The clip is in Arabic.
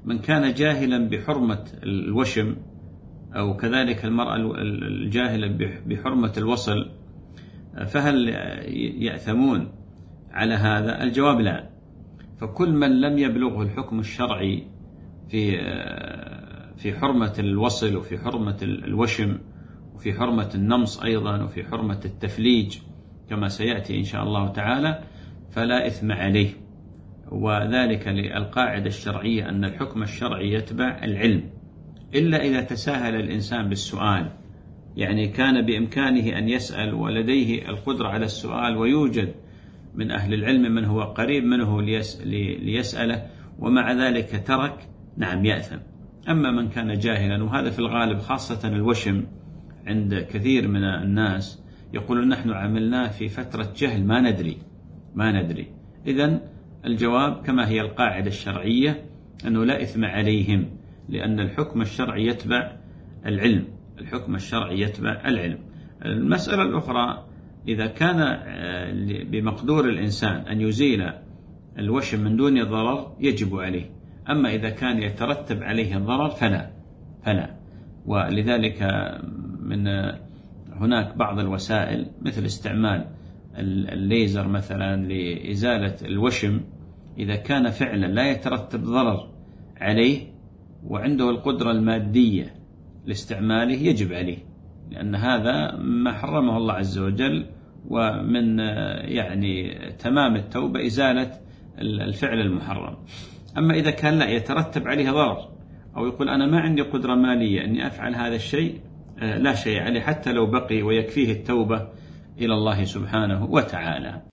من كان جاهلا بحرمة الوشم أو كذلك المرأة الجاهلة بحرمة الوصل، فهل يأثمون على هذا؟ الجواب لا. فكل من لم يبلغه الحكم الشرعي في حرمة الوصل وفي حرمة الوشم وفي حرمة النمص أيضا وفي حرمة التفليج كما سيأتي إن شاء الله تعالى، فلا إثم عليه. وذلك للقاعدة الشرعية أن الحكم الشرعي يتبع العلم، إلا إذا تساهل الإنسان بالسؤال، يعني كان بإمكانه أن يسأل ولديه القدرة على السؤال، ويوجد من أهل العلم من هو قريب منه ليسأله، ومع ذلك ترك، نعم يأثم. أما من كان جاهلا، وهذا في الغالب خاصة الوشم عند كثير من الناس، يقولون نحن عملناه في فترة جهل ما ندري. إذن الجواب كما هي القاعدة الشرعية أنه لا إثم عليهم، لأن الحكم الشرعي يتبع العلم. المسألة الأخرى، إذا كان بمقدور الإنسان أن يزيل الوشم من دون ضرر يجب عليه، أما إذا كان يترتب عليه الضرر فلا. ولذلك هناك بعض الوسائل مثل استعمال الليزر مثلا لإزالة الوشم، إذا كان فعلا لا يترتب ضرر عليه وعنده القدرة المادية لاستعماله يجب عليه، لأن هذا ما حرمه الله عز وجل، ومن يعني تمام التوبة إزالة الفعل المحرم. أما إذا كان لا يترتب عليه ضرر، أو يقول أنا ما عندي قدرة مالية أني أفعل هذا الشيء، لا شيء عليه حتى لو بقي ويكفيه التوبة إلى الله سبحانه وتعالى.